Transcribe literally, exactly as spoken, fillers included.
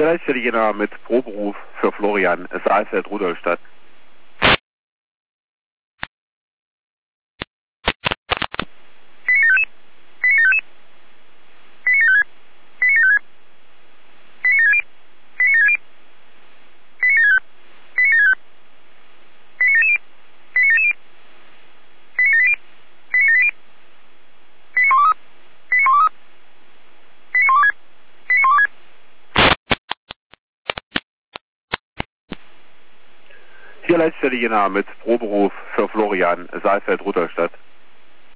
Hier Leitstelle mit Proberuf für Florian Saalfeld-Rudolstadt. Hier Leitstelle mit Proberuf für Florian Saalfeld-Rudolstadt.